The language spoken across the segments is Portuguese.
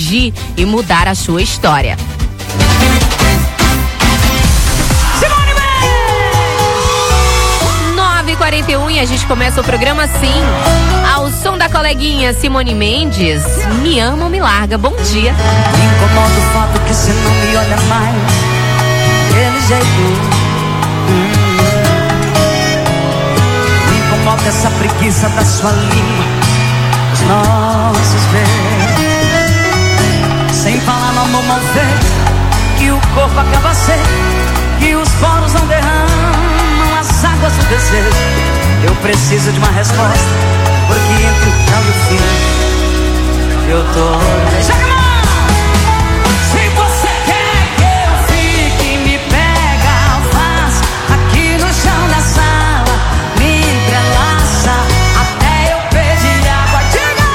agir e mudar a sua história. 9h41 e a gente começa o programa assim, ao som da coleguinha Simone Mendes, Me Ama ou Me Larga. Bom dia. Me incomoda o fato que você não me olha mais daquele jeito. Me incomoda essa preguiça da sua língua, os nossos beijos. Sem falar no amor mal feito, que o corpo acaba seco, que os poros não derramam as águas do desejo. Eu preciso de uma resposta, porque entre o tchau e o fim eu tô... Joga a mão! Se você quer que eu fique, me pega, faz aqui no chão da sala, me entrelaça até eu pedir água. Diga!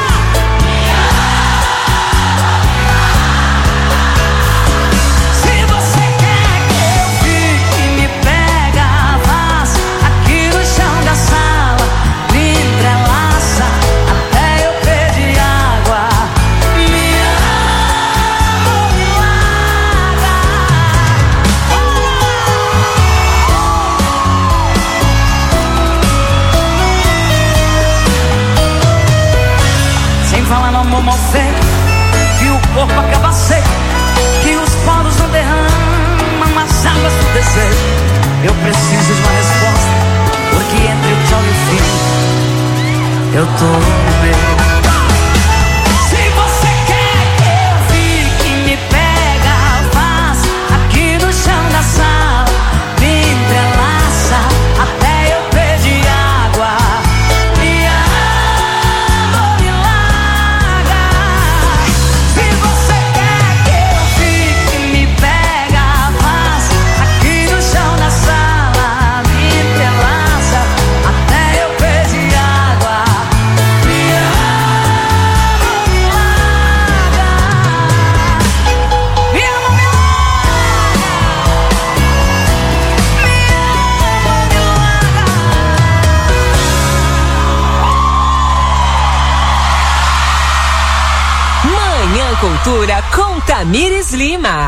Se você quer que eu fique, me pega, faz aqui no chão da sala, me entrelaça até eu pedir água. Me ama ou me larga. Sem falar no amor mal feito, que o corpo acaba seco, que os poros não derramam as águas do desejo. Eu preciso de uma resposta, porque entre o tchau e o fim eu tô meio... Se você quer que eu fique, me pega, faz aqui no chão da sala, me entrelaça até eu pedir água. Me ama ou me larga. Se você quer que eu fique, me pega, faz aqui no chão da sala, me entrelaça até eu pedir água. Me ama ou me larga. Me ama ou me larga. Manhã Cultura com Tamires Lima.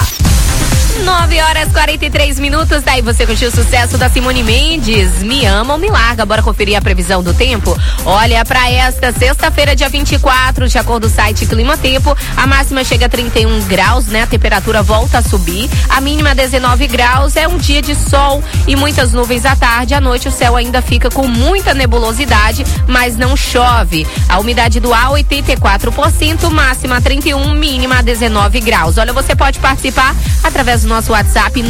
9h43. Daí você curtiu o sucesso da Simone Mendes, Me Ama ou Me Larga. Bora conferir a previsão do tempo? Olha, pra esta sexta-feira, dia 24, de acordo com o site Clima Tempo, a máxima chega a 31 graus, né? A temperatura volta a subir. A mínima 19 graus, é um dia de sol e muitas nuvens à tarde. À noite o céu ainda fica com muita nebulosidade, mas não chove. A umidade do ar 84%, máxima 31, mínima 19 graus. Olha, você pode participar através do nosso WhatsApp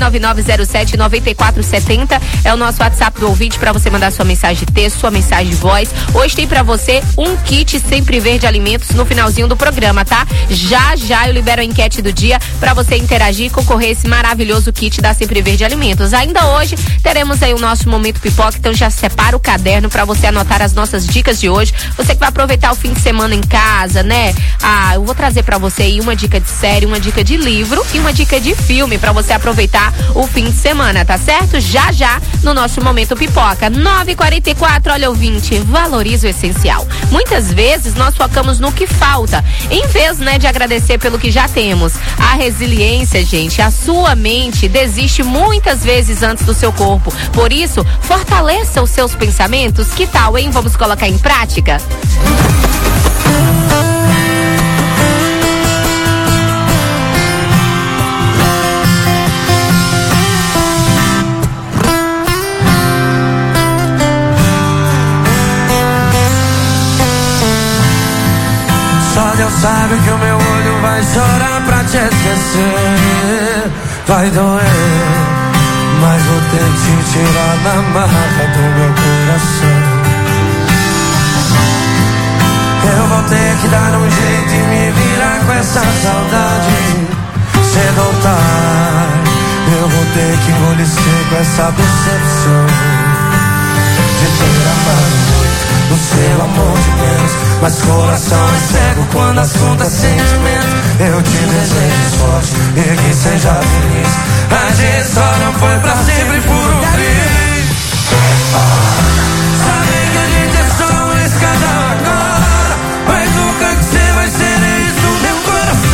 999079470, é o nosso WhatsApp do ouvinte para você mandar sua mensagem de texto, sua mensagem de voz. Hoje tem para você um kit Sempre Verde Alimentos no finalzinho do programa, tá? Já eu libero a enquete do dia para você interagir e concorrer esse maravilhoso kit da Sempre Verde Alimentos. Ainda hoje teremos aí o nosso Momento Pipoca, então já separa o caderno para você anotar as nossas dicas de hoje. Você que vai aproveitar o fim de semana em casa, né? Eu vou trazer para você aí uma dica de série, uma dica de livro e uma dica de filme para você aproveitar o fim de semana, tá certo? Já no nosso Momento Pipoca. 9h44, olha, ouvinte, valoriza o essencial. Muitas vezes nós focamos no que falta, em vez, né, de agradecer pelo que já temos. A resiliência, gente, a sua mente desiste muitas vezes antes do seu corpo. Por isso, fortaleça os seus pensamentos. Que tal, hein? Vamos colocar em prática? Só Deus sabe que o meu olho vai chorar pra te esquecer. Vai doer, mas vou ter que te tirar da marca do meu coração. Eu vou ter que dar um jeito e me virar com essa saudade. Cedo ou tarde, eu vou ter que engolir seco essa decepção de ter amado muito o seu amor de Deus. Mas coração é cego quando assunto é sentimento. Eu te desejo sorte e que seja feliz. A gente só não foi pra sempre por um triz. Sabe que a gente é só um escada agora, mas nunca que você vai ser isso, meu coração.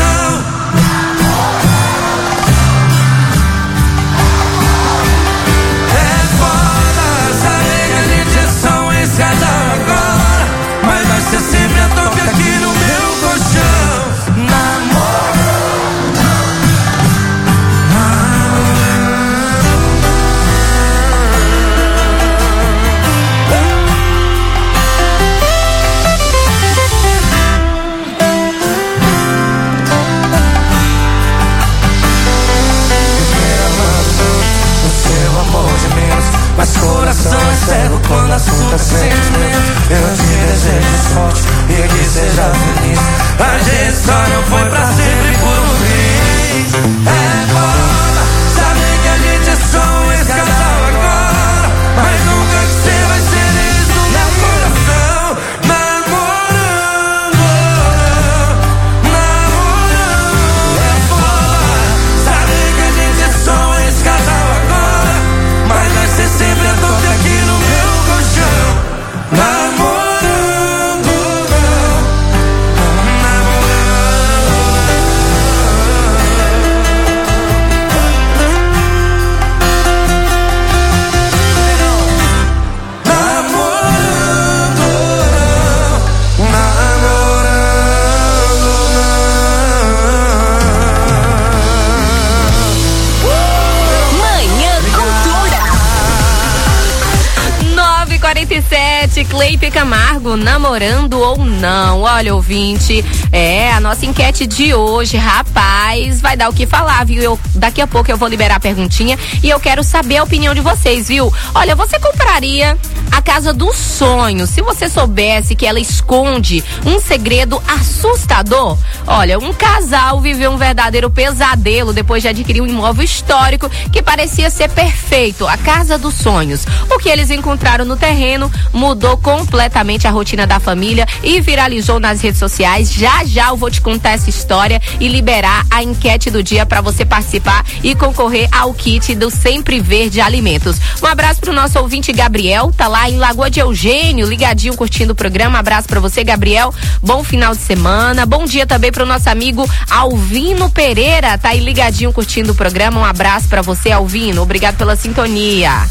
só não foi pra sempre por um triz. É foda saber que a gente é só um ex-casal agora, mas nunca que você vai ser eles no meu coração. Namorando. É foda saber que a gente é só um ex-casal agora, mas vai ser sempre a toque aqui no meu colchão. Namorando. Cleipe Camargo, namorando ou não? Olha, ouvinte, a nossa enquete de hoje, rapaz, vai dar o que falar, viu? Daqui a pouco eu vou liberar a perguntinha e eu quero saber a opinião de vocês, viu? Olha, você compraria a casa dos sonhos se você soubesse que ela esconde um segredo assustador? Olha, um casal viveu um verdadeiro pesadelo depois de adquirir um imóvel histórico que parecia ser perfeito, a casa dos sonhos. O que eles encontraram no terreno mudou completamente a rotina da família e viralizou nas redes sociais. Já eu vou te contar essa história e liberar a enquete do dia para você participar e concorrer ao kit do Sempre Verde Alimentos. Um abraço pro nosso ouvinte Gabriel, tá lá em Lagoa de Eugênio, ligadinho, curtindo o programa. Abraço pra você, Gabriel. Bom final de semana. Bom dia também pro nosso amigo Alvino Pereira, tá aí ligadinho, curtindo o programa. Um abraço pra você, Alvino. Obrigado pela sintonia.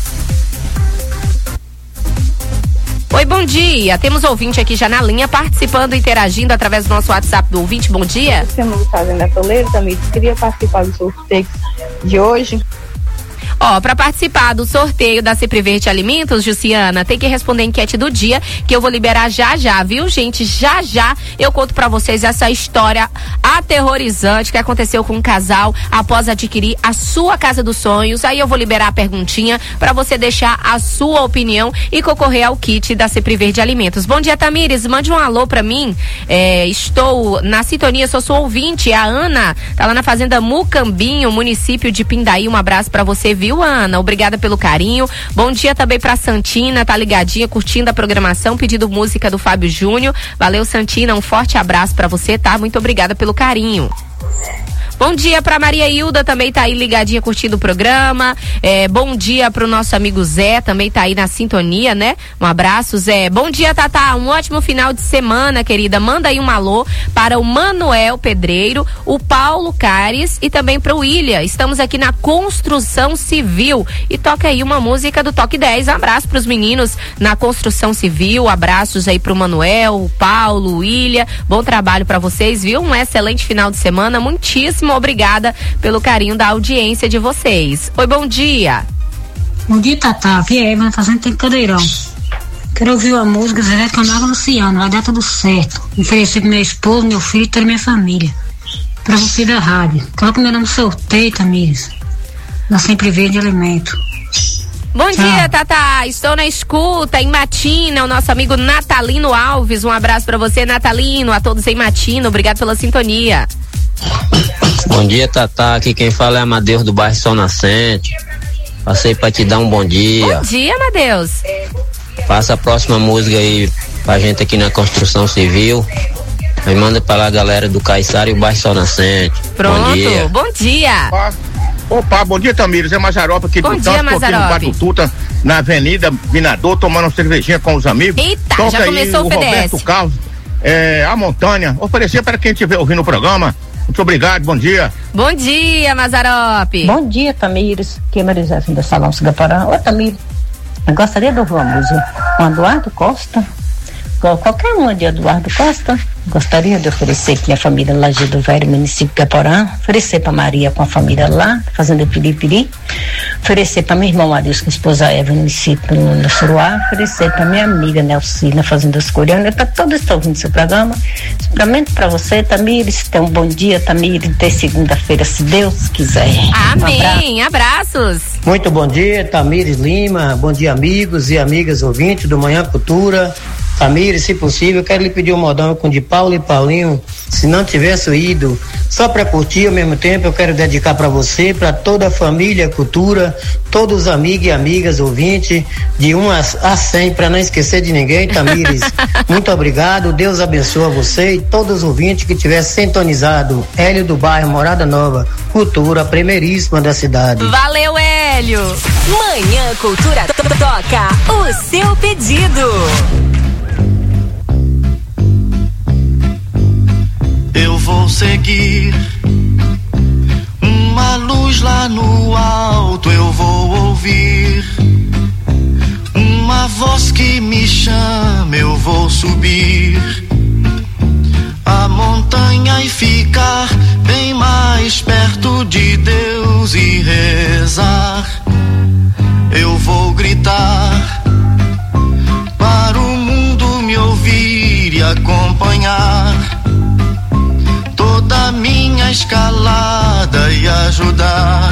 Oi, bom dia. Temos ouvinte aqui já na linha, participando, interagindo através do nosso WhatsApp do ouvinte. Bom dia. Estamos fazendo a Toledo também. Queria participar do sorteio de hoje. Ó, pra participar do sorteio da Sempre Verde Alimentos, Jussiana, tem que responder a enquete do dia, que eu vou liberar já, viu, gente? Já eu conto pra vocês essa história aterrorizante que aconteceu com um casal após adquirir a sua casa dos sonhos. Aí eu vou liberar a perguntinha pra você deixar a sua opinião e concorrer ao kit da Sempre Verde Alimentos. Bom dia, Tamires, mande um alô pra mim. Estou na sintonia, sou ouvinte. A Ana tá lá na fazenda Mucambinho, município de Pindaí. Um abraço pra você, viu, Ana? Obrigada pelo carinho. Bom dia também pra Santina, tá ligadinha, curtindo a programação, pedindo música do Fábio Júnior. Valeu, Santina, um forte abraço pra você, tá? Muito obrigada pelo carinho. Bom dia pra Maria Hilda, também tá aí ligadinha, curtindo o programa. Bom dia pro nosso amigo Zé, também tá aí na sintonia, né? Um abraço, Zé. Bom dia, Tatá, um ótimo final de semana, querida. Manda aí um alô para o Manuel Pedreiro, o Paulo Cares e também pro William. Estamos aqui na construção civil e toca aí uma música do Toque 10. Um abraço pros meninos na construção civil, abraços aí pro Manuel, o Paulo, o William. Bom trabalho pra vocês, viu? Um excelente final de semana, muitíssimo obrigada pelo carinho da audiência de vocês. Oi, bom dia. Bom dia, Tatá. Vier, vai fazendo tem cadeirão. Quero ouvir a música Zé Camargo Luciano, vai dar tudo certo. Oferecer pro meu esposo, meu filho e toda a minha família. Pra você da rádio. Coloca meu nome no sorteio, Tamires. Na Sempre Verde Alimento. Bom dia, Tatá. Estou na escuta em Matina, o nosso amigo Natalino Alves. Um abraço pra você, Natalino, a todos em Matina. Obrigado pela sintonia. Bom dia, Tatá. Aqui quem fala é Amadeus do bairro Sol Nascente. Passei pra te dar um bom dia. Bom dia, Amadeus. Passa a próxima música aí pra gente aqui na construção civil. Aí manda pra lá a galera do Caiçara e o bairro Sol Nascente. Pronto, bom dia. Opa, bom dia, Tamires. É Mazarope aqui do Tanto, aqui no Bairro Tuta, na Avenida Vinador, tomando uma cervejinha com os amigos. Eita, toca já começou aí, o FDS. Roberto Carlos, a Montanha, oferecer para quem estiver ouvindo o programa. Muito obrigado, bom dia. Bom dia, Mazarope. Bom dia, Tamires. Aqui é Marizafim da Salão Cigaporã. Ô, Tamires, eu gostaria de ouvir uma música com Eduardo Costa. Qualquer uma de Eduardo Costa. Gostaria de oferecer aqui a família Lajeado Velho, município de Caporã. Oferecer para Maria com a família lá, fazenda Piripiri. Oferecer para meu irmão Marius com a esposa Eva, município no Suruá. Oferecer para minha amiga Nelci, na fazenda Coreana. Para todos que estão ouvindo seu programa. Suplemento para você, Tamires. Tenha um bom dia, Tamires. Até segunda-feira, se Deus quiser. Amém. Abraços. Muito bom dia, Tamires Lima. Bom dia, amigos e amigas ouvintes do Manhã Cultura. Tamires, se possível, eu quero lhe pedir um modão com de Paulo e Paulinho, Se Não Tivesse Ido. Só para curtir ao mesmo tempo, eu quero dedicar para você, para toda a família Cultura, todos os amigos e amigas ouvintes, de 1 a 100, para não esquecer de ninguém. Tamires, muito obrigado, Deus abençoe você e todos os ouvintes que tiver sintonizado. Hélio do bairro Morada Nova, Cultura primeiríssima da cidade. Valeu, Hélio! Manhã Cultura toca o seu pedido. Eu vou seguir uma luz lá no alto, eu vou ouvir uma voz que me chama, eu vou subir a montanha e ficar bem mais perto de Deus e rezar. Eu vou gritar para o mundo me ouvir e acompanhar toda minha escalada e ajudar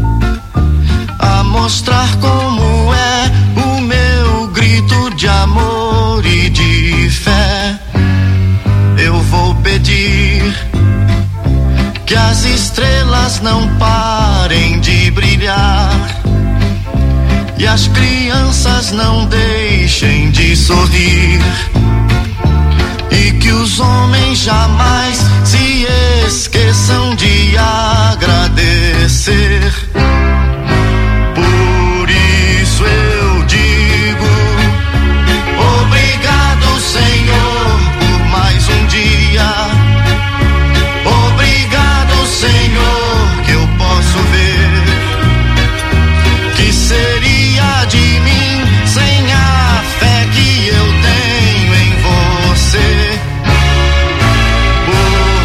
a mostrar como é o meu grito de amor e de fé. Eu vou pedir que as estrelas não parem de brilhar e as crianças não deixem de sorrir, e que os homens jamais se esqueçam de agradecer. Por isso eu digo obrigado, Senhor, por mais um dia. Obrigado, Senhor, que eu posso ver. Que seria de mim sem a fé que eu tenho em você? Por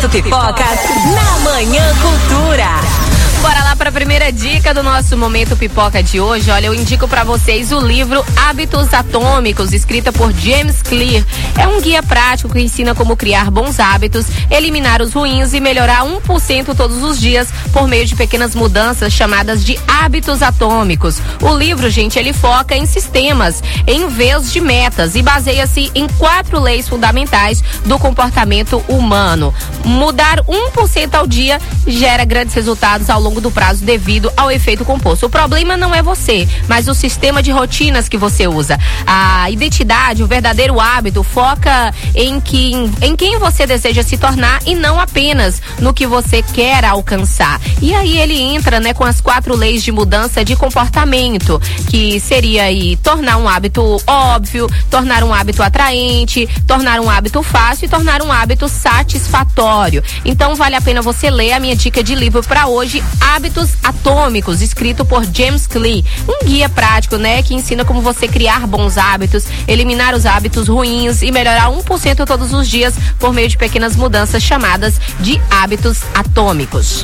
Momento Pipoca na Manhã Cultura. Bora lá para a primeira dica do nosso Momento Pipoca de hoje. Olha, eu indico para vocês o livro Hábitos Atômicos, escrita por James Clear. É um guia prático que ensina como criar bons hábitos, eliminar os ruins e melhorar 1% todos os dias por meio de pequenas mudanças chamadas de hábitos atômicos. O livro, gente, ele foca em sistemas em vez de metas e baseia-se em 4 leis fundamentais do comportamento humano. Mudar 1% ao dia gera grandes resultados ao longo do prazo devido ao efeito composto. O problema não é você, mas o sistema de rotinas que você usa. A identidade, o verdadeiro hábito, foca em quem você deseja se tornar e não apenas no que você quer alcançar. E aí ele entra, né, com as 4 leis de mudança de comportamento, que seria aí tornar um hábito óbvio, tornar um hábito atraente, tornar um hábito fácil e tornar um hábito satisfatório. Então vale a pena você ler a minha dica de livro para hoje, Hábitos Atômicos, escrito por James Clear. Um guia prático, né, que ensina como você criar bons hábitos, eliminar os hábitos ruins e melhorar 1% todos os dias por meio de pequenas mudanças chamadas de hábitos atômicos.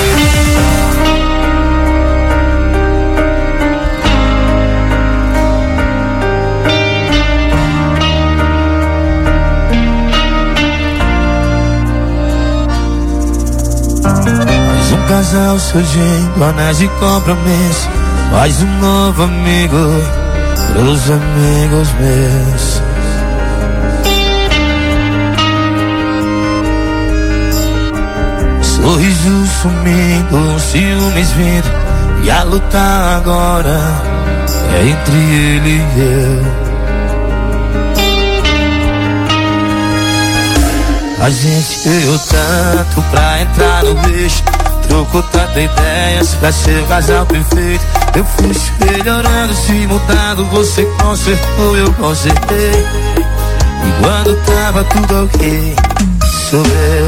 Um casal surgindo, anéis de compromisso, faz um novo amigo pros amigos meus. Sorriso sumindo, ciúmes vindo, e a luta agora é entre ele e eu. A gente deu tanto pra entrar no eixo, trocou tanta ideias pra ser o casal perfeito. Eu fui se melhorando, se mudando, você consertou, eu consertei. E quando tava tudo ok, sobrei.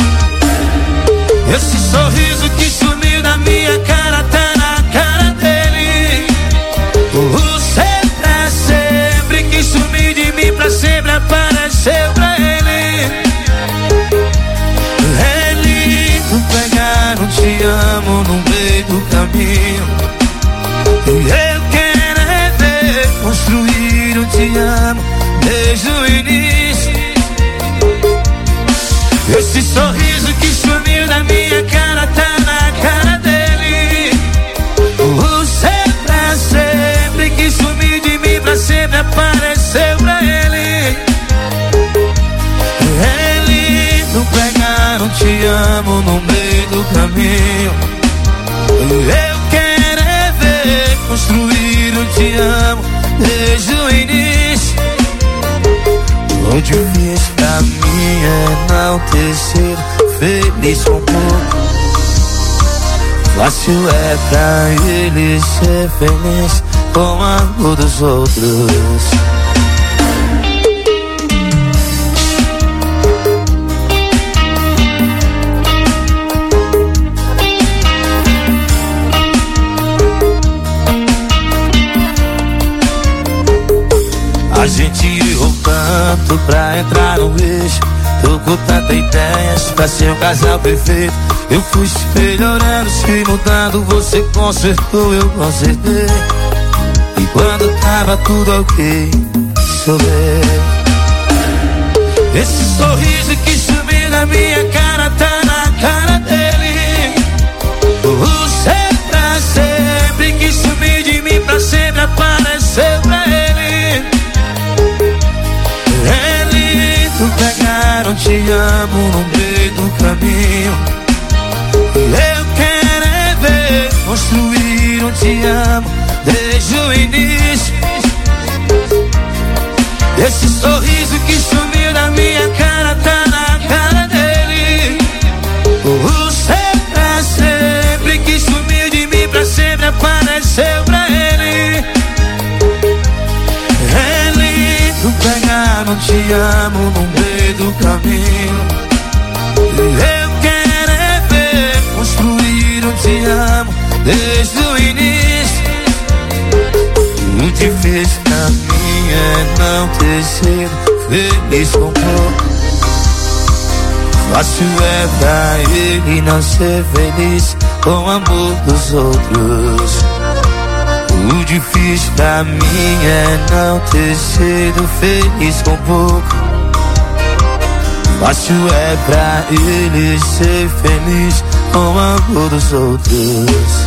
Esse sorriso que sumiu da minha cara tá na cara dele. O sempre que sumiu de mim pra sempre apareceu pra ele. Pegar um te amo no meio do caminho, e eu quero é ver construir um te amo desde o início. Esse sorriso que sumiu da minha cara tá na cara dele. O sempre que sumiu de mim pra sempre apareceu pra ele. Ele não pegar um te amo no meio do caminho. Eu quero é ver construir um te amo desde o início. O difícil pra mim é não ter sido feliz com pouco. Fácil é pra ele ser feliz com o amor dos outros. A gente errou tanto pra entrar no eixo, trocou tanta ideias pra ser um casal perfeito. Eu fui se melhorando, se mudando, você consertou, eu consertei. E quando tava tudo ok, sobrei. Esse sorriso que sumiu na minha cara tá na cara dele. O sempre que sumiu de mim pra sempre apareceu pra ele. Pegaram te amo no meio do caminho. Eu quero é ver construir um te amo desde o início. Esse sorriso que sumiu da minha cara tá na cara dele. O sempre que sumiu de mim pra sempre apareceu pra ele. Pegaram te amo no meio do caminho. Eu quero é ver construir um te amo desde o início. O difícil pra mim é não ter sido feliz com pouco. Fácil é pra ele não ser feliz com o amor dos outros. O difícil pra mim é não ter sido feliz com pouco. Fácil é pra ele ser feliz com o amor dos outros.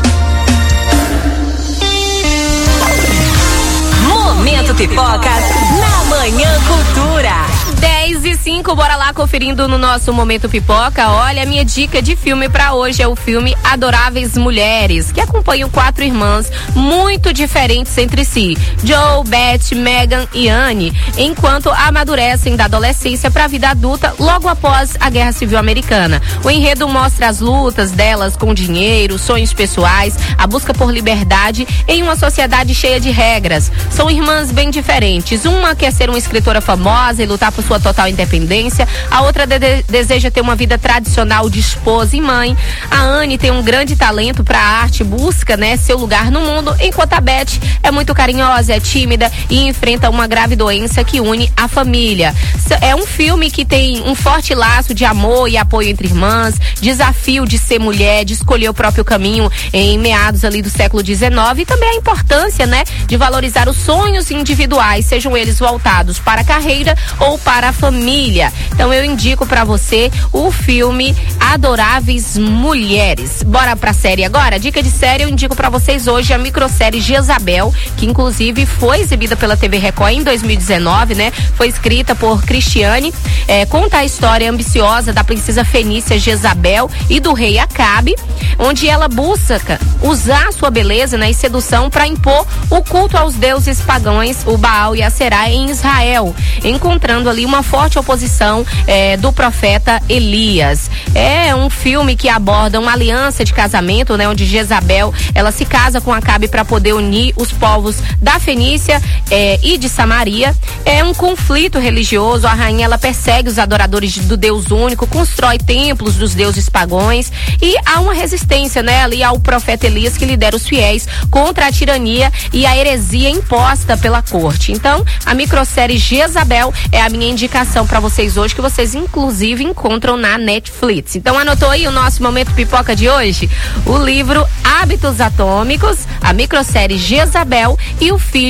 Momento Pipoca na Manhã Cultura. 10:05, bora lá conferindo no nosso Momento Pipoca. Olha, a minha dica de filme pra hoje é o filme Adoráveis Mulheres, que acompanham 4 irmãs muito diferentes entre si: Joe, Beth, Megan e Anne, enquanto amadurecem da adolescência pra vida adulta logo após a Guerra Civil Americana. O enredo mostra as lutas delas com dinheiro, sonhos pessoais, a busca por liberdade em uma sociedade cheia de regras. São irmãs bem diferentes. Uma quer ser uma escritora famosa e lutar por sua total independência. A outra deseja ter uma vida tradicional de esposa e mãe. A Anne tem um grande talento para a arte, busca, né, seu lugar no mundo, enquanto a Beth é muito carinhosa, é tímida e enfrenta uma grave doença que une a família. É um filme que tem um forte laço de amor e apoio entre irmãs, desafio de ser mulher, de escolher o próprio caminho em meados ali do século XIX, e também a importância, né, de valorizar os sonhos individuais, sejam eles voltados para a carreira ou para a família. Então eu indico pra você o filme Adoráveis Mulheres. Bora pra série agora? Dica de série, eu indico pra vocês hoje a microsérie Jezabel, que inclusive foi exibida pela TV Record em 2019, né? Foi escrita por Cristiane, conta a história ambiciosa da princesa fenícia Jezabel e do rei Acabe, onde ela busca usar sua beleza, né, e sedução para impor o culto aos deuses pagãos, o Baal e a Será, em Israel, encontrando ali uma forte oposição do profeta Elias. É um filme que aborda uma aliança de casamento, né, onde Jezabel ela se casa com Acabe para poder unir os povos da Fenícia e de Samaria. É um conflito religioso. A rainha ela persegue os adoradores do Deus único, constrói templos dos deuses pagãos, e há uma resistência, né, ali ao profeta Elias, que lidera os fiéis contra a tirania e a heresia imposta pela corte. Então, a microsérie Jezabel é a minha indicação para vocês hoje, que vocês inclusive encontram na Netflix. Então, anotou aí o nosso Momento Pipoca de hoje? O livro Hábitos Atômicos, a microsérie Jezabel e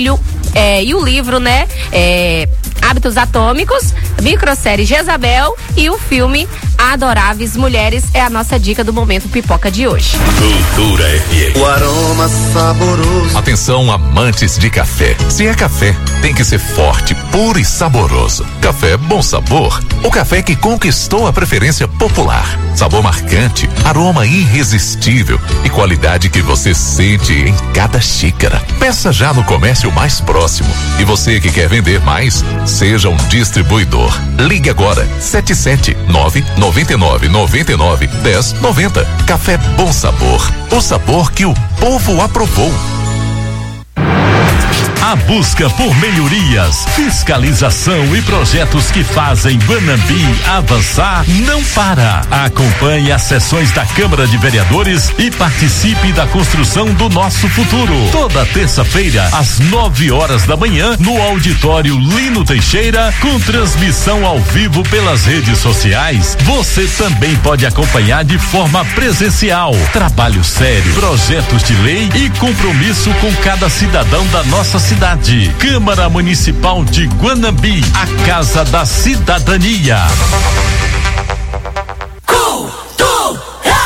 o livro, né, Hábitos Atômicos, microsérie Jezabel e o filme Adoráveis Mulheres é a nossa dica do Momento Pipoca de hoje. Cultura FM. O aroma saboroso. Atenção, amantes de café. Se é café, tem que ser forte, puro e saboroso. Café Bom Sabor. O café que conquistou a preferência popular. Sabor marcante, aroma irresistível e qualidade que você sente em cada xícara. Peça já no comércio mais próximo. E você que quer vender mais, seja um distribuidor. Ligue agora, 77999991090. Café Bom Sabor. O sabor que o povo aprovou. A busca por melhorias, fiscalização e projetos que fazem Guanambi avançar não para. Acompanhe as sessões da Câmara de Vereadores e participe da construção do nosso futuro. Toda terça-feira, às 9h da manhã, no auditório Lino Teixeira, com transmissão ao vivo pelas redes sociais. Você também pode acompanhar de forma presencial. Trabalho sério, projetos de lei e compromisso com cada cidadão da nossa cidade. Câmara Municipal de Guanambi, a Casa da Cidadania. Cultura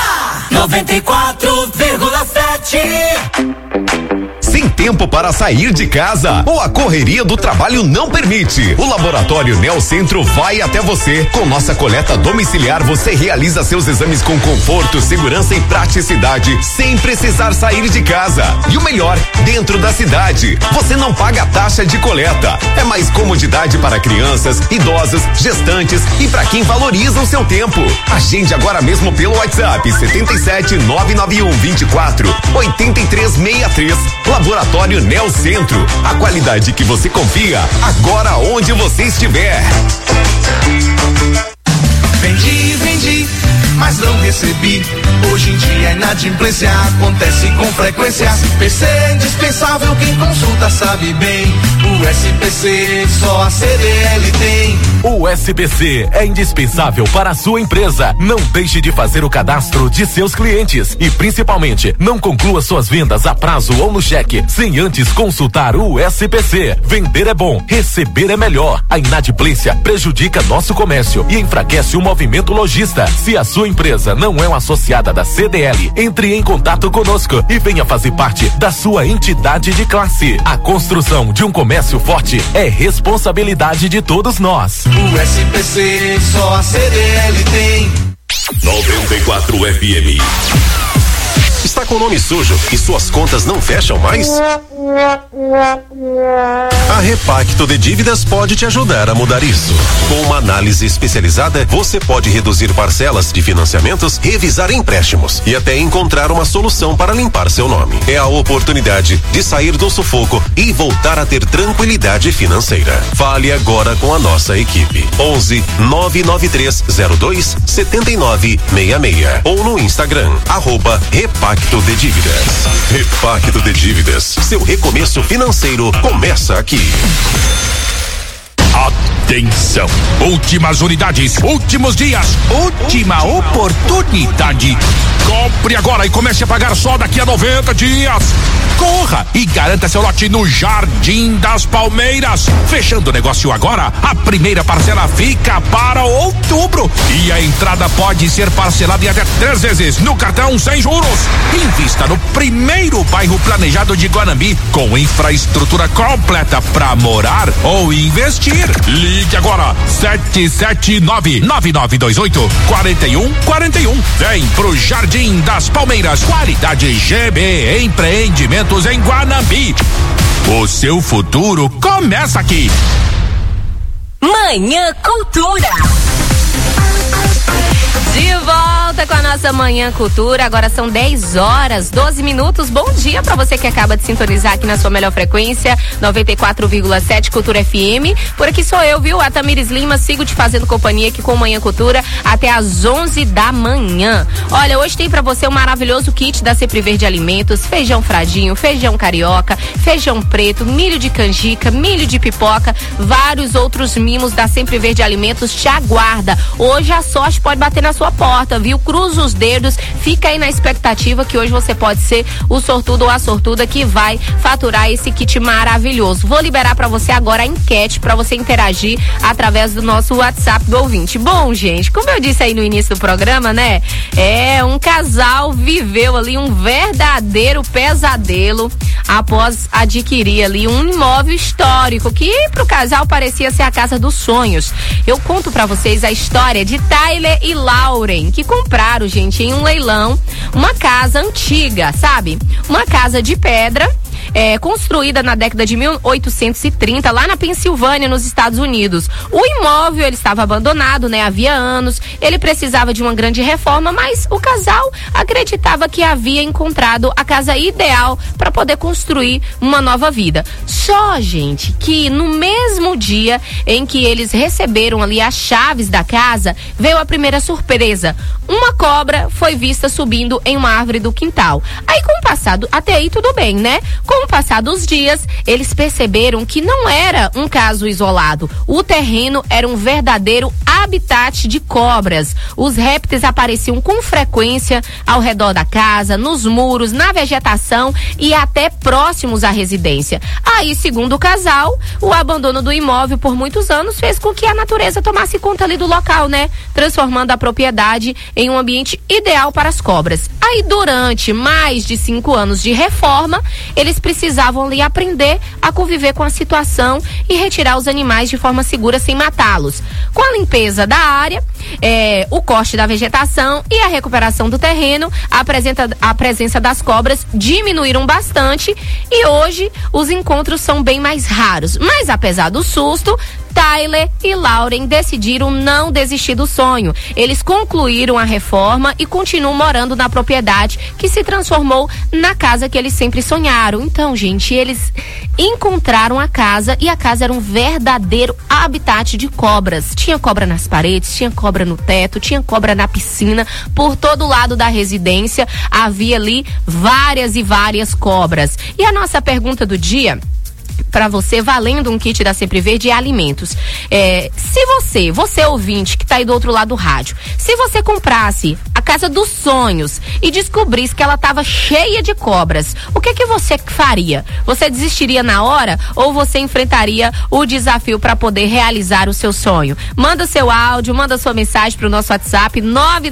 94,7. Sem tempo para sair de casa ou a correria do trabalho não permite? O Laboratório Neocentro vai até você. Com nossa coleta domiciliar, você realiza seus exames com conforto, segurança e praticidade, sem precisar sair de casa. E o melhor, dentro da cidade, você não paga taxa de coleta. É mais comodidade para crianças, idosos, gestantes e para quem valoriza o seu tempo. Agende agora mesmo pelo WhatsApp 77-991-24-8363. Laboratório Neocentro, a qualidade que você confia, agora onde você estiver. Vendi, mas não recebi. Hoje em dia a inadimplência acontece com frequência. SPC é indispensável, quem consulta sabe bem. O SPC só a CDL tem. O SPC é indispensável para a sua empresa. Não deixe de fazer o cadastro de seus clientes e, principalmente, não conclua suas vendas a prazo ou no cheque sem antes consultar o SPC. Vender é bom, receber é melhor. A inadimplência prejudica nosso comércio e enfraquece o movimento lojista. Se a sua empresa não é uma associada da CDL, entre em contato conosco e venha fazer parte da sua entidade de classe. A construção de um comércio forte é responsabilidade de todos nós. O SPC só a CDL tem. 94 FM. Está com o nome sujo e suas contas não fecham mais? A Repacto de Dívidas pode te ajudar a mudar isso. Com uma análise especializada, você pode reduzir parcelas de financiamentos, revisar empréstimos e até encontrar uma solução para limpar seu nome. É a oportunidade de sair do sufoco e voltar a ter tranquilidade financeira. Fale agora com a nossa equipe. 11 993 02 7966 ou no Instagram @Repacto de Dívidas. Repacto de Dívidas. Seu recomeço financeiro começa aqui. Atenção! Últimas unidades, últimos dias, última oportunidade. Compre agora e comece a pagar só daqui a 90 dias. Corra e garanta seu lote no Jardim das Palmeiras. Fechando o negócio agora, a primeira parcela fica para outubro e a entrada pode ser parcelada em até 3 vezes no cartão sem juros. Invista no primeiro bairro planejado de Guanambi com infraestrutura completa para morar ou investir. Ligue agora 779-9928-4141. Vem pro Jardim das Palmeiras. Qualidade GB Empreendimentos em Guanambi. O seu futuro começa aqui. Manhã Cultura. De volta com a nossa Manhã Cultura, agora são 10 horas, 12 minutos. Bom dia pra você que acaba de sintonizar aqui na sua melhor frequência, 94,7 Cultura FM. Por aqui sou eu, viu? A Tamires Lima, sigo te fazendo companhia aqui com Manhã Cultura até às 11 da manhã. Olha, hoje tem pra você um maravilhoso kit da Sempre Verde Alimentos: feijão fradinho, feijão carioca, feijão preto, milho de canjica, milho de pipoca, vários outros mimos da Sempre Verde Alimentos te aguarda. Hoje a sorte pode bater na sua porta, viu? Cruza os dedos, fica aí na expectativa que hoje você pode ser o sortudo ou a sortuda que vai faturar esse kit maravilhoso. Vou liberar pra você agora a enquete pra você interagir através do nosso WhatsApp do ouvinte. Bom, gente, como eu disse aí no início do programa, né? Um casal viveu ali um verdadeiro pesadelo após adquirir ali um imóvel histórico que pro casal parecia ser a casa dos sonhos. Eu conto pra vocês a história de Tyler e Lauren, que compraram, gente, em um leilão, uma casa antiga, sabe? Uma casa de pedra, construída na década de 1830, lá na Pensilvânia, nos Estados Unidos. O imóvel, ele estava abandonado, né? Havia anos, ele precisava de uma grande reforma, mas o casal acreditava que havia encontrado a casa ideal para poder construir uma nova vida. Só, gente, que no mesmo dia em que eles receberam ali as chaves da casa, veio a primeira surpresa. Uma cobra foi vista subindo em uma árvore do quintal. Aí, com o passado, até aí tudo bem, né? Com o passar dos dias, eles perceberam que não era um caso isolado. O terreno era um verdadeiro habitat de cobras. Os répteis apareciam com frequência ao redor da casa, nos muros, na vegetação e até próximos à residência. Aí, segundo o casal, o abandono do imóvel por muitos anos fez com que a natureza tomasse conta ali do local, né? Transformando a propriedade em um ambiente ideal para as cobras. Aí, durante mais de 5 anos de reforma, eles precisavam ali aprender a conviver com a situação e retirar os animais de forma segura sem matá-los. Com a limpeza da área, o corte da vegetação e a recuperação do terreno, a presença das cobras diminuíram bastante e hoje os encontros são bem mais raros. Mas apesar do susto, Tyler e Lauren decidiram não desistir do sonho. Eles concluíram a reforma e continuam morando na propriedade que se transformou na casa que eles sempre sonharam. Então, gente, eles encontraram a casa e a casa era um verdadeiro habitat de cobras. Tinha cobra nas paredes, tinha cobra no teto, tinha cobra na piscina. Por todo lado da residência havia ali várias e várias cobras. E a nossa pergunta do dia pra você valendo um kit da Sempre Verde e alimentos. Se você ouvinte que tá aí do outro lado do rádio, se você comprasse a casa dos sonhos e descobrisse que ela tava cheia de cobras, o que você faria? Você desistiria na hora ou você enfrentaria o desafio para poder realizar o seu sonho? Manda seu áudio, manda sua mensagem pro nosso WhatsApp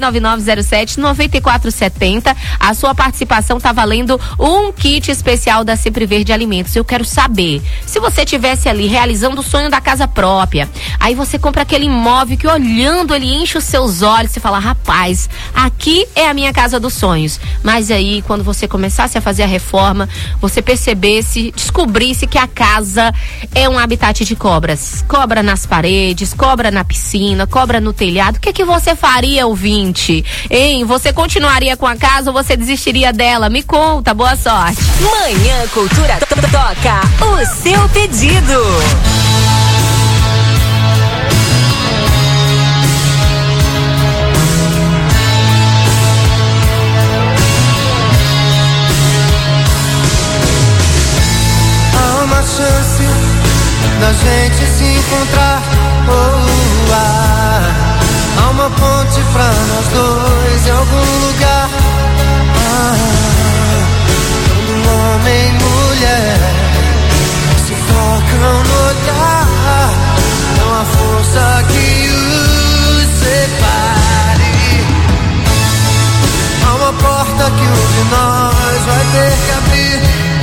99907-9470. A sua participação tá valendo um kit especial da Sempre Verde Alimentos. Eu quero saber, se você tivesse ali realizando o sonho da casa própria, aí você compra aquele imóvel que olhando ele enche os seus olhos, você fala, rapaz, aqui é a minha casa dos sonhos. Mas aí, quando você começasse a fazer a reforma, você descobrisse que a casa é um habitat de cobras. Cobra nas paredes, cobra na piscina, cobra no telhado. O que você faria, ouvinte? Hein? Você continuaria com a casa ou você desistiria dela? Me conta, boa sorte. Manhã Cultura toca o seu pedido. Há uma chance da gente se encontrar. Há uma ponte pra nós dois em algum lugar. Quando homem e mulher se tocam no olhar, não há força que os separe. Há uma porta que um de nós vai ter que abrir.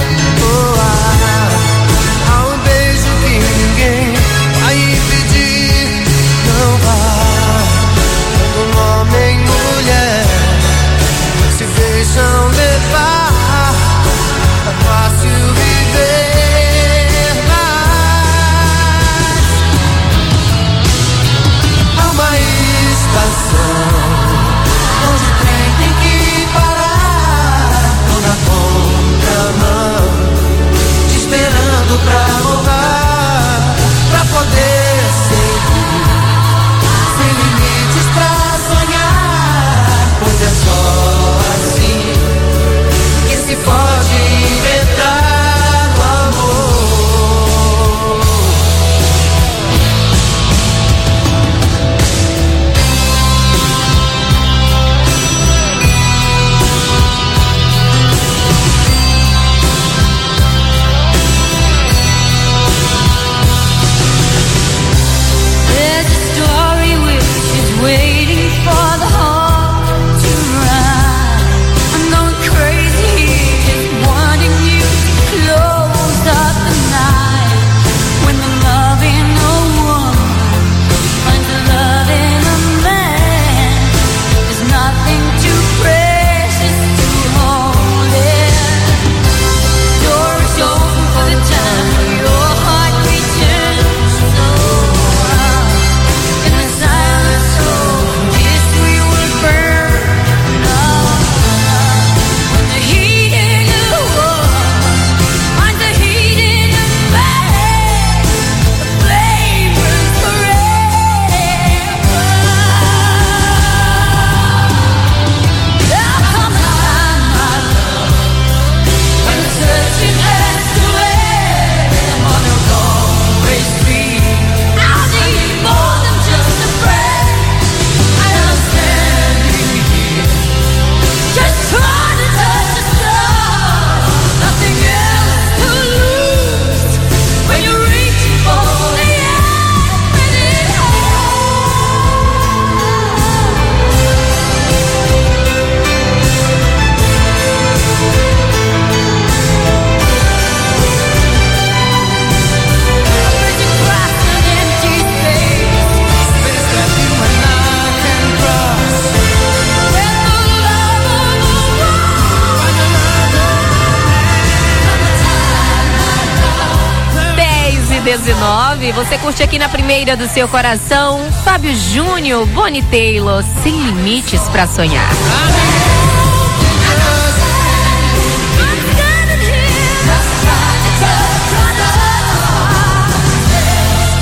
Há um beijo que ninguém vai impedir. Não vá. Quando homem e mulher se deixam levar, é fácil viver mais. Há uma estação onde o trem tem que parar, toda contramão, te esperando pra voltar, pra poder seguir, sem limites pra sonhar, pois é só assim que se pode inventar o amor. There's a story which is waiting for the heart to run. I'm going crazy, just wanting you to close up the night. When the love in a woman finds the love in a man, there's nothing too precious to hold it. Door is open for the time your heart returns so loud. In the silence, so yes, we will burn up. When the heat in the woman finds the heat in a man, the flame burns forever. There'll come a time, my love, when the searching has to end. The mother will always be. I'll need more than just a friend. I am standing here, just trying to touch the stars. Nothing else to lose when you're reaching for the infinite e 19, você curte aqui na primeira do seu coração, Fábio Júnior, Bonnie Taylor, Sem Limites pra Sonhar.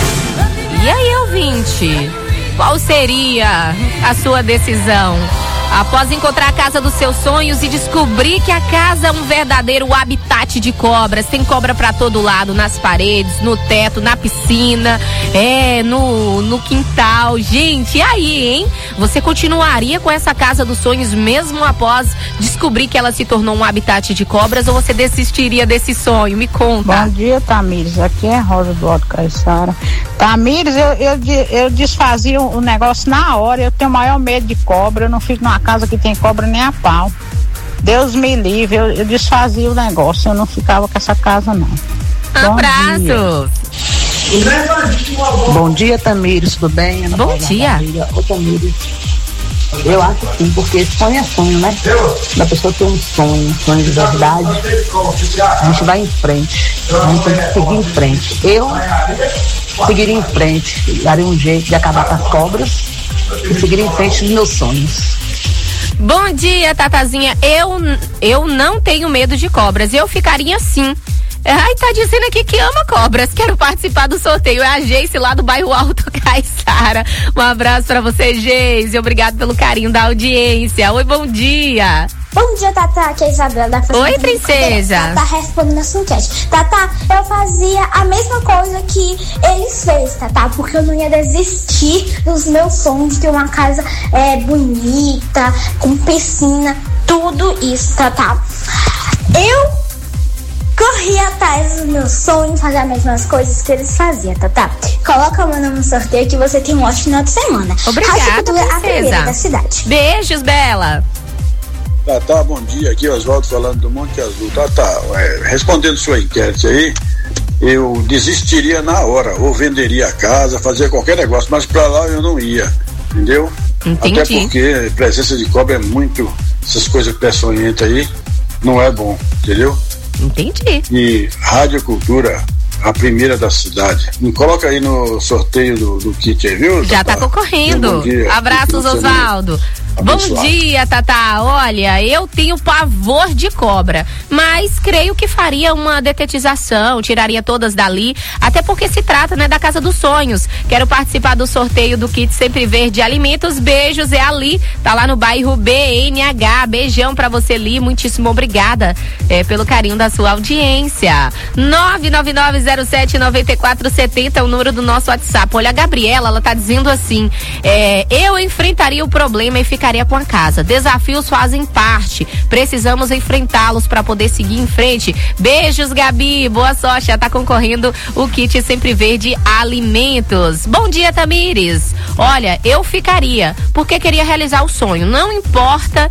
E aí, ouvinte, qual seria a sua decisão? Após encontrar a casa dos seus sonhos e descobrir que a casa é um verdadeiro habitat de cobras, tem cobra pra todo lado, nas paredes, no teto, na piscina, no quintal. Gente, e aí, hein? Você continuaria com essa casa dos sonhos mesmo após descobrir que ela se tornou um habitat de cobras, ou você desistiria desse sonho? Me conta. Bom dia, Tamires. Aqui é Rosa do Alto Caiçara. Tamires, eu desfazia o negócio na hora. Eu tenho o maior medo de cobra. Eu não fico numa casa que tem cobra nem a pau. Deus me livre. Eu desfazia o negócio. Eu não ficava com essa casa, não. Abraços. Bom dia, Tamires. Tudo bem? Bom dia. Ô, Tamires, eu acho que sim, porque sonho é sonho, né? Da pessoa ter um sonho de verdade, a gente vai em frente, a gente tem que seguir em frente. Eu seguiria em frente, daria um jeito de acabar com as cobras e seguir em frente dos meus sonhos. Bom dia, Tatazinha. Eu não tenho medo de cobras, eu ficaria assim. Ai, tá dizendo aqui que ama cobras. Quero participar do sorteio. É a Geice lá do bairro Alto Caiçara. Um abraço pra você, Geice. Obrigado pelo carinho da audiência. Oi, bom dia. Bom dia, Tata, aqui é a Isabela da Fazenda. Oi, princesa. Tata respondendo a sua enquete. Tata, eu fazia a mesma coisa que eles fez, Tata, porque eu não ia desistir dos meus sonhos de ter uma casa bonita, com piscina, tudo isso, Tata. Eu corri atrás do meu sonho, fazer as mesmas coisas que eles faziam, Tata. Coloca o meu nome no sorteio que você tem um ótimo final de semana. Obrigada, princesa. A primeira da cidade. Beijos, Bela. Tata, bom dia, aqui é Oswaldo falando do Monte Azul. Tata, respondendo sua enquete aí, eu desistiria na hora, ou venderia a casa, fazia qualquer negócio, mas pra lá eu não ia, entendeu? Entendi. Até porque a presença de cobra é muito, essas coisas peçonhentas aí, não é bom, entendeu? Entendi. E Rádio Cultura, a primeira da cidade. Me coloca aí no sorteio do kit aí, viu? Já tá concorrendo. Bom dia. Abraços, Oswaldo. Bom dia, Tata. Olha, eu tenho pavor de cobra, mas creio que faria uma detetização, tiraria todas dali, até porque se trata, né, da Casa dos Sonhos. Quero participar do sorteio do kit Sempre Verde Alimentos. Beijos, é a Li, tá lá no bairro BNH. Beijão pra você, Li, muitíssimo obrigada pelo carinho da sua audiência. 99907-9470 é o número do nosso WhatsApp. Olha, a Gabriela, ela tá dizendo assim, eu enfrentaria o problema e ficaria com a casa. Desafios fazem parte. Precisamos enfrentá-los para poder seguir em frente. Beijos, Gabi. Boa sorte. Já tá concorrendo o kit Sempre Verde Alimentos. Bom dia, Tamires. Olha, eu ficaria porque queria realizar o sonho. Não importa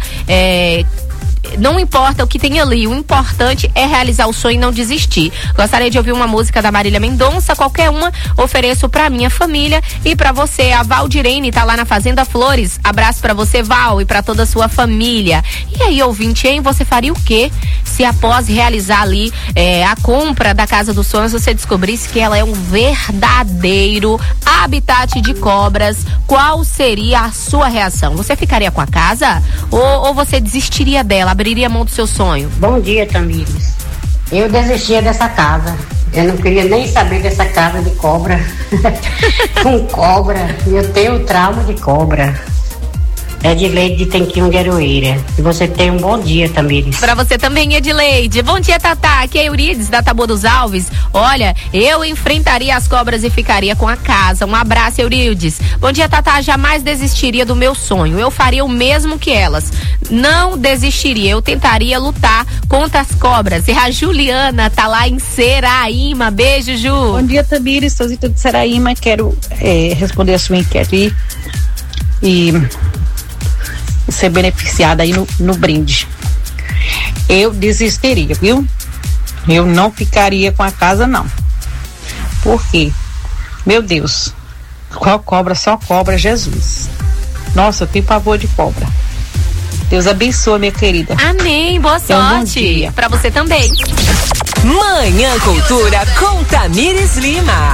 o que tem ali, o importante é realizar o sonho e não desistir. Gostaria de ouvir uma música da Marília Mendonça, qualquer uma, ofereço pra minha família e pra você. A Valdirene tá lá na Fazenda Flores. Abraço pra você, Val, e pra toda a sua família. E aí, ouvinte, hein? Você faria o quê se após realizar ali a compra da Casa dos Sonhos, você descobrisse que ela é um verdadeiro habitat de cobras? Qual seria a sua reação? Você ficaria com a casa ou você desistiria dela? Abriria mão do seu sonho? Bom dia, Tamires. Eu desistia dessa casa. Eu não queria nem saber dessa casa de cobra. Com cobra. Eu tenho trauma de cobra. Edileide de Tenquinho de Aroeira. E você tem um bom dia, Tamires. Pra você também, Edileide. Bom dia, Tatá. Aqui é Eurides, da Taboa dos Alves. Olha, eu enfrentaria as cobras e ficaria com a casa. Um abraço, Eurides. Bom dia, Tatá. Jamais desistiria do meu sonho. Eu faria o mesmo que elas. Não desistiria. Eu tentaria lutar contra as cobras. E a Juliana tá lá em Seraíma. Beijo, Ju. Bom dia, Tamires. Sozita de Seraíma. Quero responder a sua enquete e ser beneficiada aí no brinde. Eu desistiria, viu? Eu não ficaria com a casa, não. Por quê? Meu Deus, qual cobra? Só cobra, Jesus. Nossa, eu tenho pavor de cobra. Deus abençoe, minha querida. Amém, boa sorte. Pra você também. Manhã Cultura com Tamires Lima.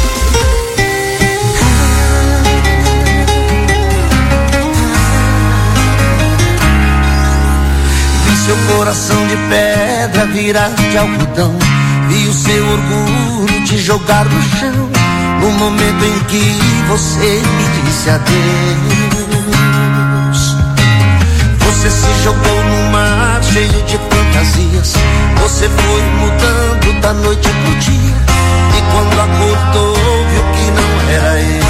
Seu coração de pedra virar de algodão, vi o seu orgulho te jogar no chão, no momento em que você me disse adeus. Você se jogou no mar cheio de fantasias. Você foi mudando da noite pro dia. E quando acordou viu que não era ele.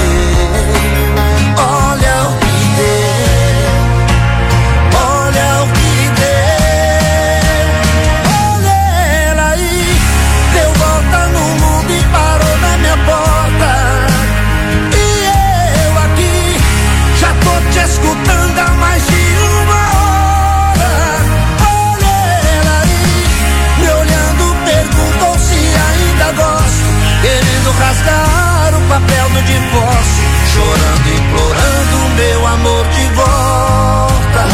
Olha o que deu, olha o que deu. Olha ela aí, deu volta no mundo e parou na minha porta. E eu aqui já tô te escutando há mais de uma hora. Olha ela aí, me olhando, perguntou se ainda gosto, querendo rasgar o papel do divórcio, chorando, implorando meu amor de volta.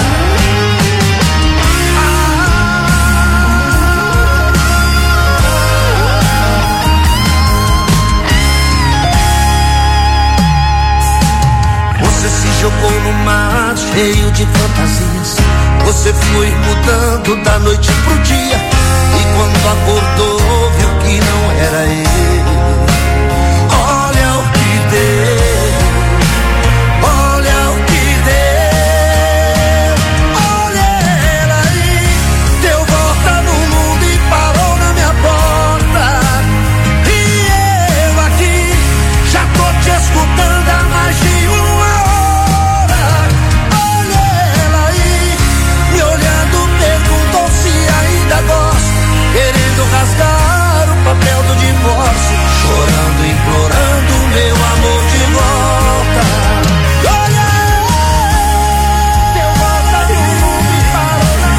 Você se jogou no mar cheio de fantasias. Você foi mudando da noite pro dia. E quando acordou viu que não era ele. Olha o que deu, olha o que deu. Olha ela aí, deu volta no mundo e parou na minha porta. E eu aqui já tô te escutando há mais de uma hora. Olha ela aí, me olhando, perguntou se ainda gosto, querendo rasgar o papel do divórcio, chorando, implorando meu amor de volta. Olha, deu volta no mundo e parou na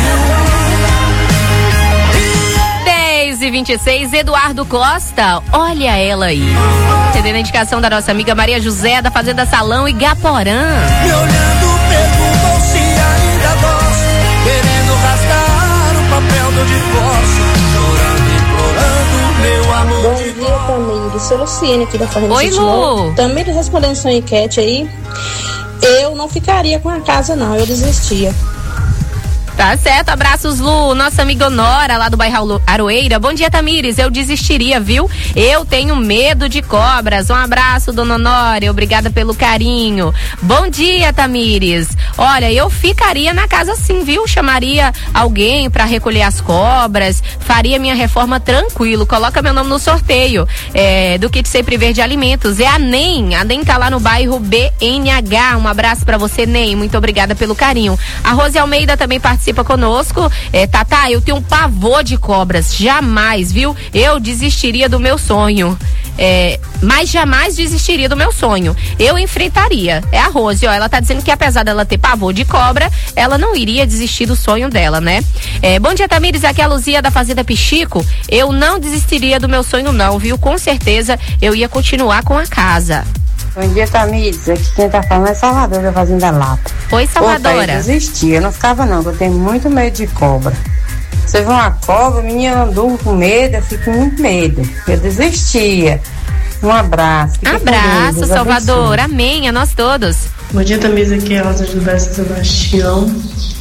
minha 10h26, Eduardo Costa, olha ela aí. Entendendo a indicação da nossa amiga Maria José, da Fazenda Salão e Gaporã. Me olhando, perguntou se ainda gosto, querendo rasgar o papel do divórcio, chorando, implorando meu amor de volta. Bom dia, Tamires. Sou Luciene aqui da Fazenda. Oi, Lu. Tamires, respondendo sua enquete aí, eu não ficaria com a casa não, eu desistia. Tá certo, abraços, Lu. Nossa amiga Honora, lá do bairro Aroeira. Bom dia, Tamires. Eu desistiria, viu? Eu tenho medo de cobras. Um abraço, dona Honora. Obrigada pelo carinho. Bom dia, Tamires. Olha, eu ficaria na casa sim, viu? Chamaria alguém pra recolher as cobras. Faria minha reforma tranquilo. Coloca meu nome no sorteio do Kit Sempre Verde Alimentos. É a NEM. A NEM tá lá no bairro BNH. Um abraço pra você, NEM. Muito obrigada pelo carinho. A Rose Almeida também participa conosco. Tatá, eu tenho um pavor de cobras, jamais, viu? Eu desistiria do meu sonho, mas jamais desistiria do meu sonho. Eu enfrentaria. É a Rose, ó, ela tá dizendo que apesar dela ter pavor de cobra, ela não iria desistir do sonho dela, né? Bom dia, Tamires, aqui é a Luzia da Fazenda Pichico. Eu não desistiria do meu sonho não, viu? Com certeza eu ia continuar com a casa. Bom dia, Tamires. Aqui quem tá falando é Salvador da Fazenda Lapa. Oi, Salvadora. Eu desistia, eu não ficava não, eu tenho muito medo de cobra. Você vê uma cobra, a menina andou com medo, eu fico com muito medo. Eu desistia. Um abraço. Abraço, Salvador. Amém, a nós todos. Bom dia, Tamires. Aqui é a Rosa Gilberto Sebastião.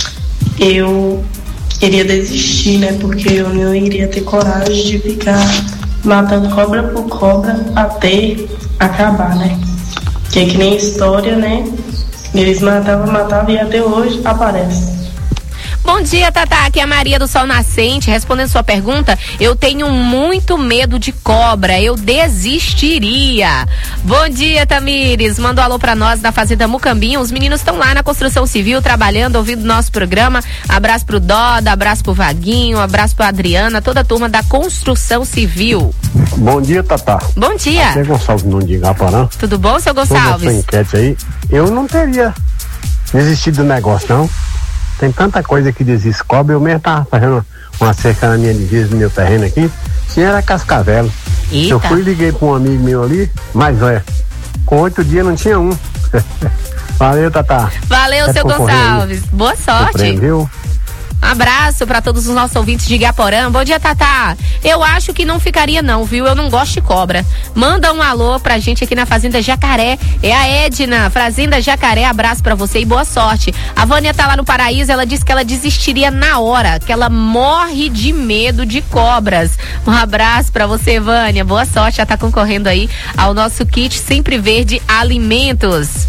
Eu iria desistir, né? Porque eu não iria ter coragem de ficar matando cobra por cobra até acabar, né? Que é que nem história, né? Eles matavam e até hoje aparece. Bom dia, Tatá, aqui é a Maria do Sol Nascente. Respondendo sua pergunta, eu tenho muito medo de cobra, eu desistiria. Bom dia, Tamires, manda um alô pra nós da Fazenda Mucambinho. Os meninos estão lá na construção civil, trabalhando, ouvindo nosso programa. Abraço pro Doda, abraço pro Vaguinho, abraço pro Adriana, toda a turma da construção civil. Bom dia, Tatá. Bom dia. Aqui é Gonçalves Nunes de Gaporã. Tudo bom, seu Gonçalves? Toda essa enquete aí, eu não teria desistido do negócio, não. Tem tanta coisa que desiste cobra. Eu mesmo tava fazendo uma cerca na minha divisa, no meu terreno aqui. Tinha era cascavelo. Eita. Eu fui e liguei pra um amigo meu ali, mas olha, com 8 dias não tinha um. Valeu, Tatá. Valeu, seu Gonçalves. Boa sorte. Viu? Abraço para todos os nossos ouvintes de Igaporã. Bom dia, Tatá. Eu acho que não ficaria não, viu? Eu não gosto de cobra. Manda um alô pra gente aqui na Fazenda Jacaré. É a Edna, Fazenda Jacaré. Abraço pra você e boa sorte. A Vânia tá lá no Paraíso, ela disse que ela desistiria na hora, que ela morre de medo de cobras. Um abraço pra você, Vânia. Boa sorte, já tá concorrendo aí ao nosso kit Sempre Verde Alimentos.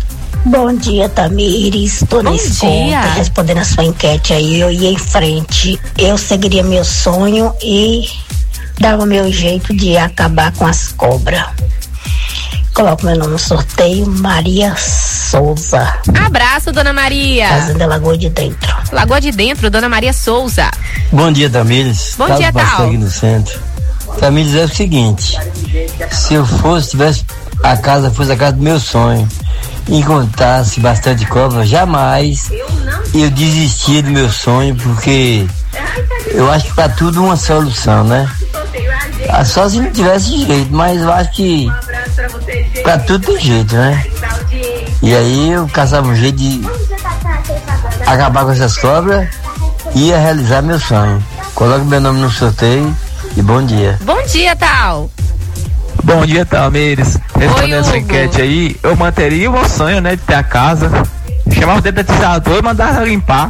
Bom dia, Tamires. Tô na escuta, respondendo a sua enquete aí. Eu ia em frente. Eu seguiria meu sonho e dava meu jeito de acabar com as cobras. Coloco meu nome no sorteio, Maria Souza. Abraço, dona Maria. Fazenda Lagoa de Dentro. Lagoa de Dentro, dona Maria Souza. Bom dia, Tamires. Bom dia, Tal. Aqui no centro. Tamires, é o seguinte, se eu tivesse a casa do meu sonho, encontrasse bastante cobra, jamais eu desistia do meu sonho, porque eu acho que pra tudo uma solução, né? Só se não tivesse jeito, mas eu acho que pra tudo tem jeito, né? E aí eu caçava um jeito de acabar com essas cobras e ia realizar meu sonho. Coloque meu nome no sorteio e bom dia. Bom dia, Tal. Bom dia, Tamires. Respondendo essa enquete aí, eu manteria o meu sonho, né, de ter a casa, chamar o dedetizador e mandar limpar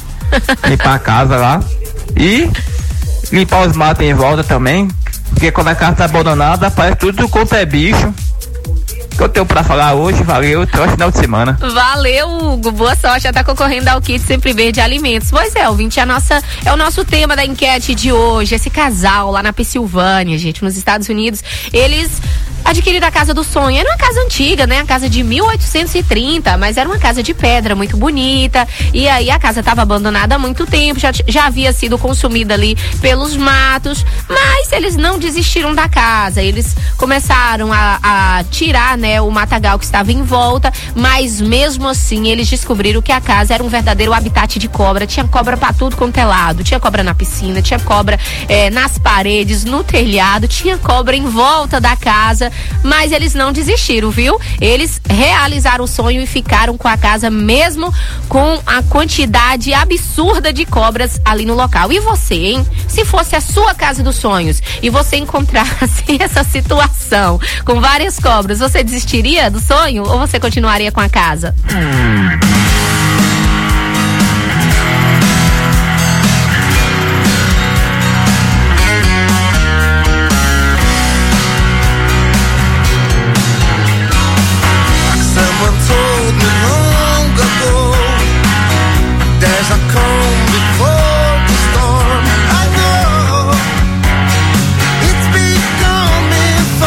a casa lá e limpar os matos em volta também, porque quando a casa tá abandonada aparece tudo quanto é bicho. Que eu tenho pra falar hoje, valeu, até o final de semana. Valeu, Hugo, boa sorte, já tá concorrendo ao kit Sempre Verde Alimentos. Pois é, ouvinte, é o nosso tema da enquete de hoje, esse casal lá na Pensilvânia, gente, nos Estados Unidos, eles adquiriram a casa do sonho. Era uma casa antiga, né? A casa de 1830, mas era uma casa de pedra muito bonita. E aí a casa estava abandonada há muito tempo, já havia sido consumida ali pelos matos, mas eles não desistiram da casa. Eles começaram a tirar, né, o matagal que estava em volta, mas mesmo assim eles descobriram que a casa era um verdadeiro habitat de cobra. Tinha cobra pra tudo quanto é lado. Tinha cobra na piscina, tinha cobra nas paredes, no telhado, tinha cobra em volta da casa. Mas eles não desistiram, viu? Eles realizaram o sonho e ficaram com a casa mesmo com a quantidade absurda de cobras ali no local. E você, hein? Se fosse a sua casa dos sonhos e você encontrasse essa situação com várias cobras, você desistiria do sonho ou você continuaria com a casa?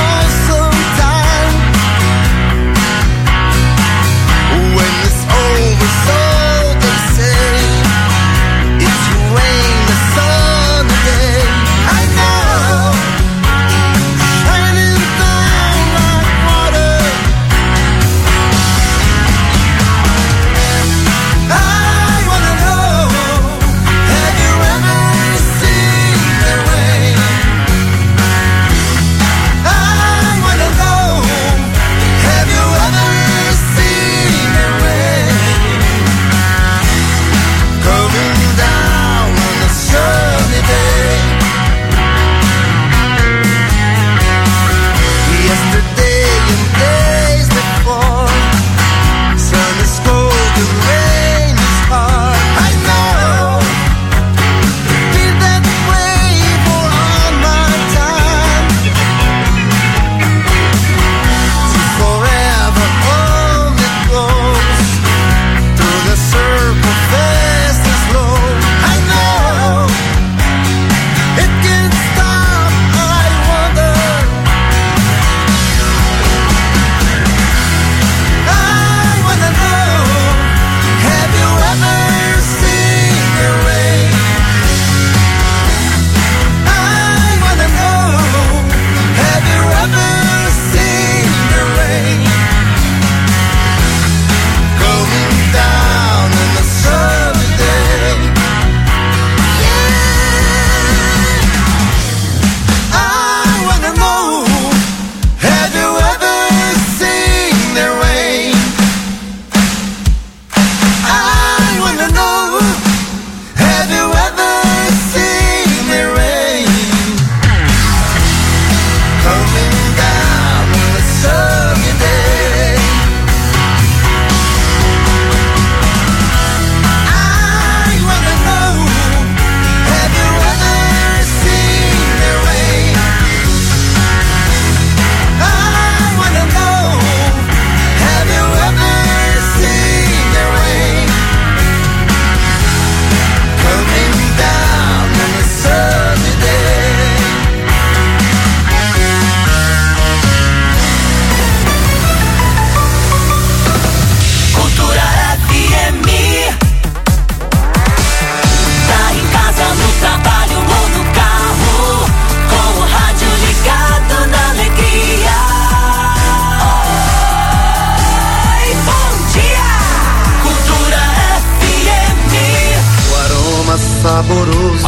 When this old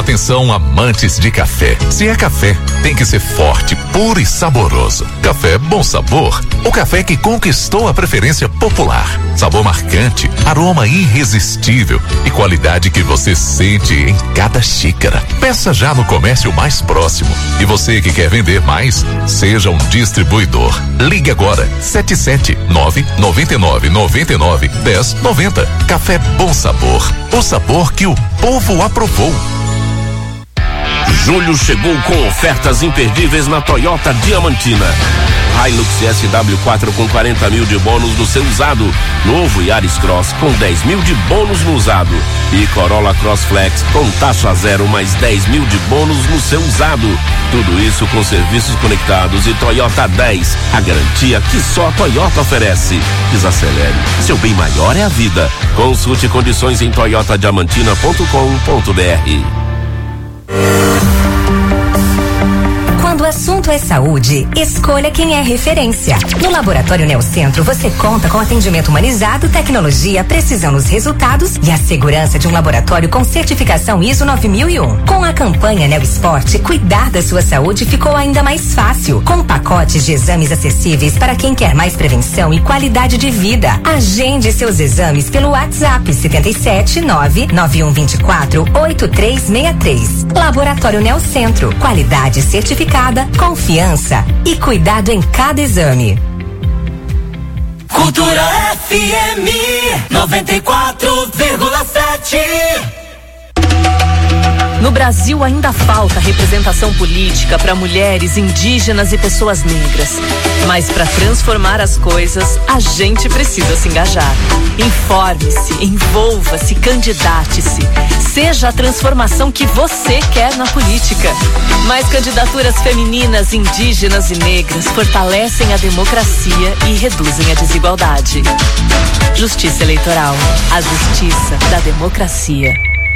Atenção, amantes de café. Se é café, tem que ser forte, puro e saboroso. Café Bom Sabor. O café que conquistou a preferência popular. Sabor marcante, aroma irresistível e qualidade que você sente em cada xícara. Peça já no comércio mais próximo. E você que quer vender mais, seja um distribuidor. Ligue agora, 779-9999-1090. Café Bom Sabor. O sabor que o povo aprovou. Julho chegou com ofertas imperdíveis na Toyota Diamantina. Hilux SW4 com 40 mil de bônus no seu usado. Novo Yaris Cross com 10 mil de bônus no usado. E Corolla Cross Flex com taxa zero mais 10 mil de bônus no seu usado. Tudo isso com serviços conectados e Toyota 10. A garantia que só a Toyota oferece. Desacelere. Seu bem maior é a vida. Consulte condições em toyotadiamantina.com.br. Quando o assunto é saúde, escolha quem é referência. No Laboratório Neocentro, você conta com atendimento humanizado, tecnologia, precisão nos resultados e a segurança de um laboratório com certificação ISO 9001. Com a campanha Neosport, cuidar da sua saúde ficou ainda mais fácil, com pacotes de exames acessíveis para quem quer mais prevenção e qualidade de vida. Agende seus exames pelo WhatsApp 77991248363. Laboratório Neocentro, qualidade certificada, confiança e cuidado em cada exame. Cultura FM 94,7. No Brasil ainda falta representação política para mulheres, indígenas e pessoas negras. Mas para transformar as coisas, a gente precisa se engajar. Informe-se, envolva-se, candidate-se. Seja a transformação que você quer na política. Mais candidaturas femininas, indígenas e negras fortalecem a democracia e reduzem a desigualdade. Justiça Eleitoral, a justiça da democracia.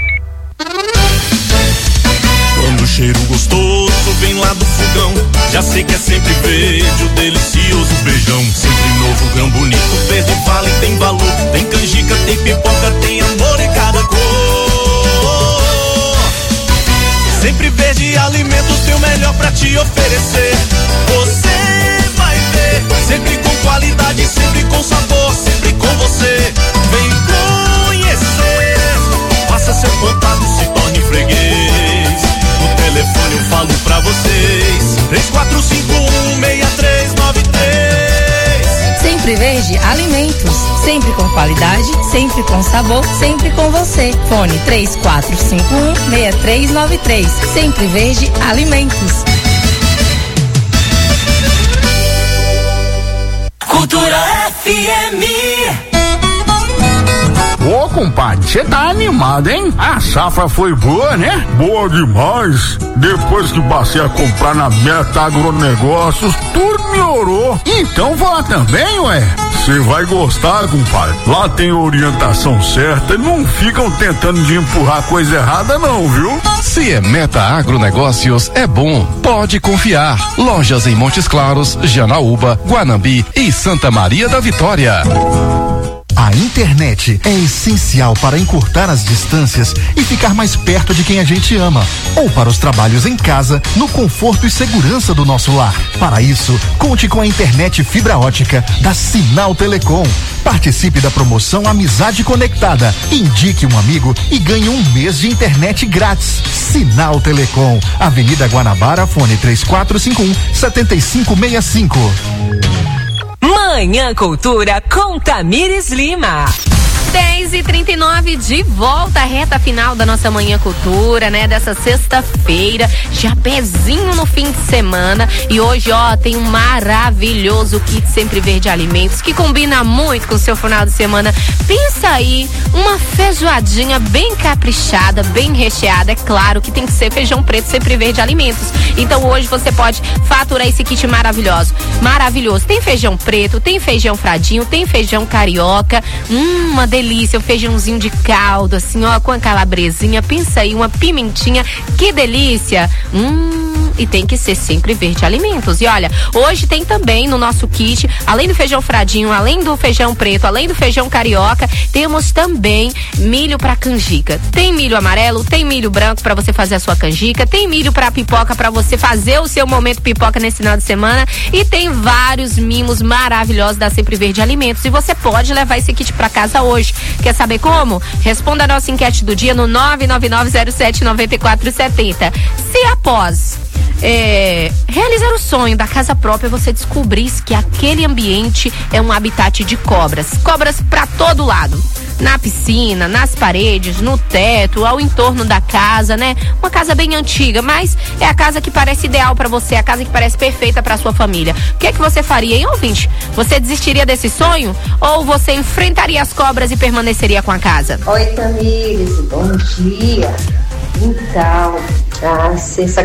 Quando o cheiro gostoso vem lá do fogão, já sei que é sempre verde o delicioso beijão. Sempre novo, grão bonito, verde vale, tem valor. Tem canjica, tem pipoca, tem amor em cada cor. Sempre verde alimentos, tem o melhor pra te oferecer. Você vai ver, sempre com qualidade, sempre com sabor, sempre com você. Vem conhecer, faça seu contato, se torne freguês. No telefone eu falo pra vocês, 3451-6393. Sempre Verde Alimentos, sempre com qualidade, sempre com sabor, sempre com você. Fone 3451-6393. Sempre Verde Alimentos. Cultura FM. Ô, compadre, você tá animado, hein? A safra foi boa, né? Boa demais. Depois que passei a comprar na Meta Agronegócios, tudo melhorou. Então vá também, ué. Você vai gostar, compadre. Lá tem orientação certa e não ficam tentando de empurrar coisa errada não, viu? Se é Meta Agronegócios, é bom. Pode confiar. Lojas em Montes Claros, Janaúba, Guanambi e Santa Maria da Vitória. A internet é essencial para encurtar as distâncias e ficar mais perto de quem a gente ama, ou para os trabalhos em casa, no conforto e segurança do nosso lar. Para isso, conte com a internet fibra ótica da Sinal Telecom. Participe da promoção Amizade Conectada. Indique um amigo e ganhe um mês de internet grátis. Sinal Telecom, Avenida Guanabara, fone 3451-7565. Manhã Cultura com Tamires Lima. 10h39 de volta, reta final da nossa Manhã Cultura, né? Dessa sexta-feira, já pezinho no fim de semana. E hoje, ó, tem um maravilhoso kit Sempre Verde Alimentos que combina muito com o seu final de semana. Pensa aí, uma feijoadinha bem caprichada, bem recheada. É claro que tem que ser feijão preto Sempre Verde Alimentos. Então hoje você pode faturar esse kit maravilhoso. Tem feijão preto, tem feijão fradinho, tem feijão carioca. Uma delícia, um feijãozinho de caldo, assim, ó, com a calabresinha. Pensa aí, uma pimentinha, que delícia. e tem que ser Sempre Verde Alimentos. E olha, hoje tem também no nosso kit, além do feijão fradinho, além do feijão preto, além do feijão carioca, temos também milho para canjica. Tem milho amarelo, tem milho branco para você fazer a sua canjica, tem milho para pipoca para você fazer o seu momento pipoca nesse final de semana e tem vários mimos maravilhosos da Sempre Verde Alimentos e você pode levar esse kit para casa hoje. Quer saber como? Responda a nossa enquete do dia no 999079470. Se após realizar o sonho da casa própria, você descobrisse que aquele ambiente é um habitat de cobras para todo lado, na piscina, nas paredes, no teto, ao entorno da casa, né? Uma casa bem antiga, mas é a casa que parece ideal para você, a casa que parece perfeita para sua família. O que é que você faria, hein, ouvinte? Você desistiria desse sonho ou você enfrentaria as cobras e permaneceria com a casa? Oi, Tamires, bom dia. Então, essa